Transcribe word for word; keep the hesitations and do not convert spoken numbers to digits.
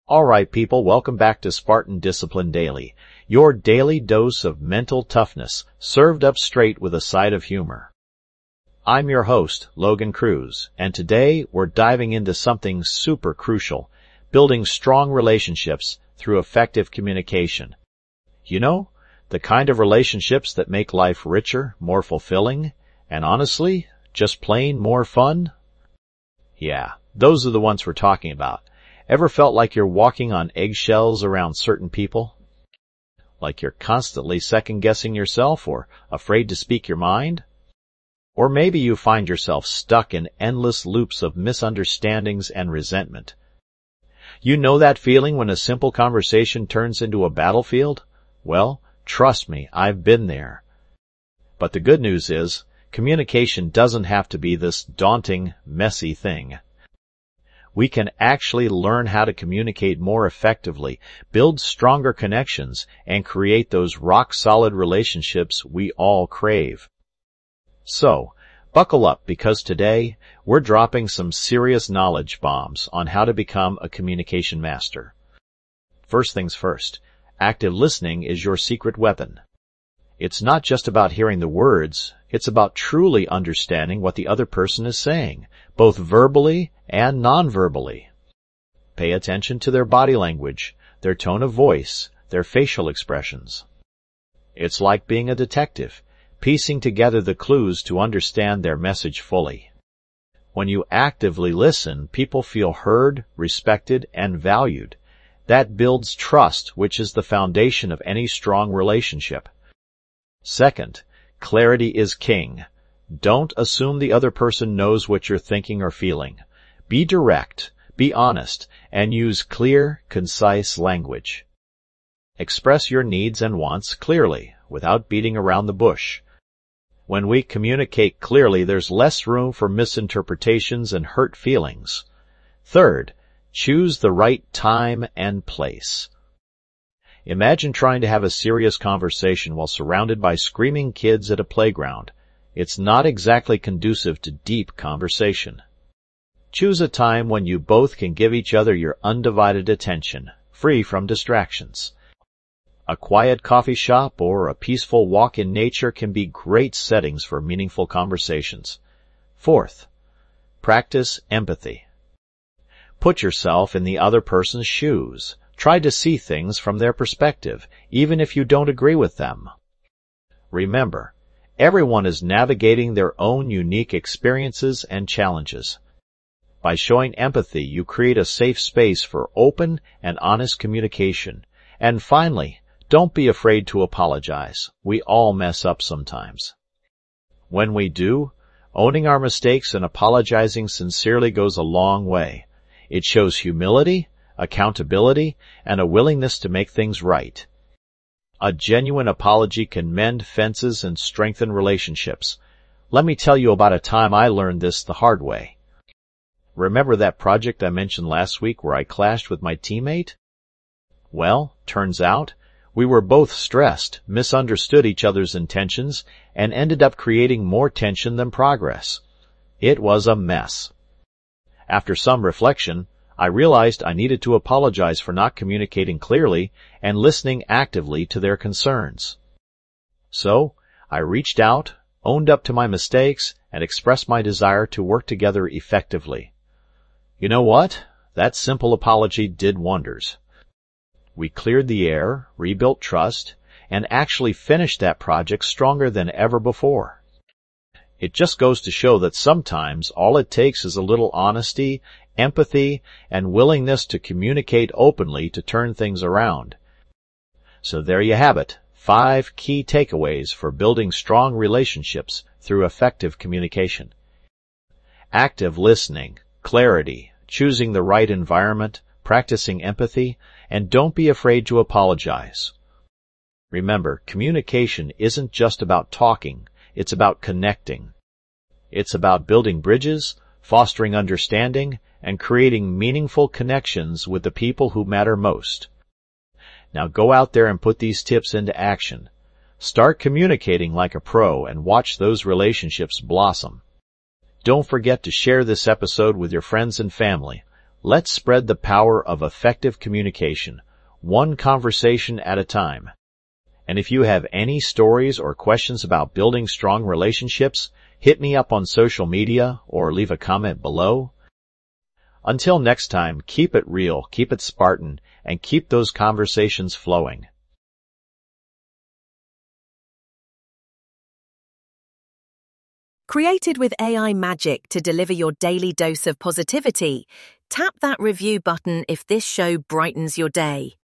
All right, people, welcome back to Spartan Discipline Daily, your daily dose of mental toughness, served up straight with a side of humor. I'm your host, Logan Cruz, and today we're diving into something super crucial, building strong relationships through effective communication. You know, the kind of relationships that make life richer, more fulfilling, and honestly, just plain more fun? Yeah, those are the ones we're talking about. Ever felt like you're walking on eggshells around certain people? Like you're constantly second-guessing yourself or afraid to speak your mind? Or maybe you find yourself stuck in endless loops of misunderstandings and resentment. You know that feeling when a simple conversation turns into a battlefield? Well, trust me, I've been there. But the good news is, communication doesn't have to be this daunting, messy thing. We can actually learn how to communicate more effectively, build stronger connections, and create those rock-solid relationships we all crave. So, buckle up because today we're dropping some serious knowledge bombs on how to become a communication master. First things first, active listening is your secret weapon. It's not just about hearing the words, it's about truly understanding what the other person is saying, both verbally and non-verbally. Pay attention to their body language, their tone of voice, their facial expressions. It's like being a detective, piecing together the clues to understand their message fully. When you actively listen, people feel heard, respected, and valued. That builds trust, which is the foundation of any strong relationship. Second, clarity is king. Don't assume the other person knows what you're thinking or feeling. Be direct, be honest, and use clear, concise language. Express your needs and wants clearly, without beating around the bush. When we communicate clearly, there's less room for misinterpretations and hurt feelings. Third, choose the right time and place. Imagine trying to have a serious conversation while surrounded by screaming kids at a playground. It's not exactly conducive to deep conversation. Choose a time when you both can give each other your undivided attention, free from distractions. A quiet coffee shop or a peaceful walk in nature can be great settings for meaningful conversations. Fourth, practice empathy. Put yourself in the other person's shoes. Try to see things from their perspective, even if you don't agree with them. Remember, everyone is navigating their own unique experiences and challenges. By showing empathy, you create a safe space for open and honest communication. And finally, don't be afraid to apologize. We all mess up sometimes. When we do, owning our mistakes and apologizing sincerely goes a long way. It shows humility, accountability, and a willingness to make things right. A genuine apology can mend fences and strengthen relationships. Let me tell you about a time I learned this the hard way. Remember that project I mentioned last week where I clashed with my teammate? Well, turns out, we were both stressed, misunderstood each other's intentions, and ended up creating more tension than progress. It was a mess. After some reflection, I realized I needed to apologize for not communicating clearly and listening actively to their concerns. So, I reached out, owned up to my mistakes, and expressed my desire to work together effectively. You know what? That simple apology did wonders. We cleared the air, rebuilt trust, and actually finished that project stronger than ever before. It just goes to show that sometimes all it takes is a little honesty, empathy, and willingness to communicate openly to turn things around. So there you have it, five key takeaways for building strong relationships through effective communication. Active listening, clarity, choosing the right environment, practicing empathy, and don't be afraid to apologize. Remember, communication isn't just about talking, it's about connecting. It's about building bridges, fostering understanding, and creating meaningful connections with the people who matter most. Now go out there and put these tips into action. Start communicating like a pro and watch those relationships blossom. Don't forget to share this episode with your friends and family. Let's spread the power of effective communication, one conversation at a time. And if you have any stories or questions about building strong relationships, hit me up on social media or leave a comment below. Until next time, keep it real, keep it Spartan, and keep those conversations flowing. Created with A I magic to deliver your daily dose of positivity, tap that review button if this show brightens your day.